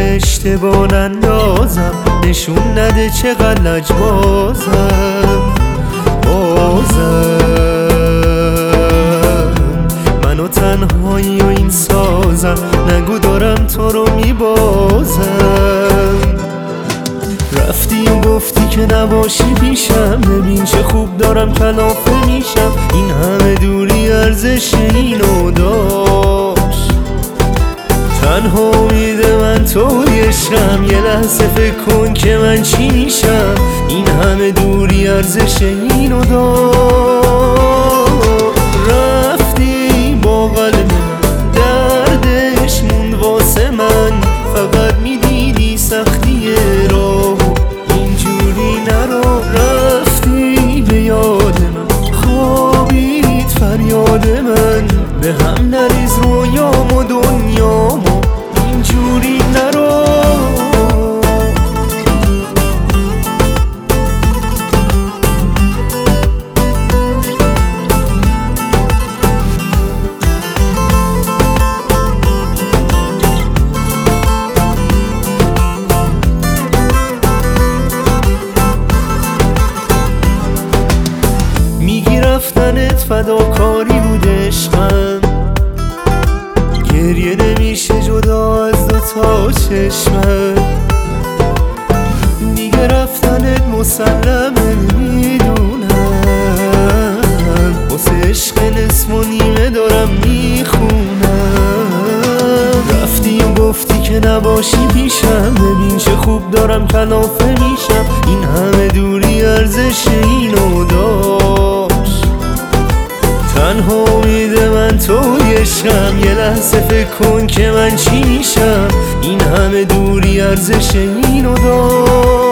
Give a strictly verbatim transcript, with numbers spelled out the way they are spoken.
اشتباه نندازم، نشون نده چقدر لجبازم. بازم منو تنهایی و این سازم، نگو دارم تو رو میبازم. رفتی و گفتی که نباشی پیشم، ببین چه خوب دارم کلافه میشم. این همه دوری ارزش اینو داشت، تنها امیده من توی عشقم. یه لحظه فکر کن که من چی میشم، این همه دوری ارزش اینو داشت. رفتی با قلب دردش موند واسه من، فقط میدیدی سختی رو، اینجوری نرو. رفتی به یاد من، خوابید فریاد من، به هم نریز رویام و دنیامو، اینجوری نرو. میگی رفتنت فداکاری بود عشقم، گریه نمیشه جدا از دوتا چشمم. دیگه رفتنت مسلمه میدونم، واسه عشق نصف و نیمه دارم میخونم. رفتی و گفتی که نباشی پیشم، ببین چه خوب دارم کلافه میشم. این همه دوری ارزش اینو داشت، تنها امیده من توی عشقم. یه لحظه فکر کن که من چی میشم، این همه دوری ارزش اینو داشت.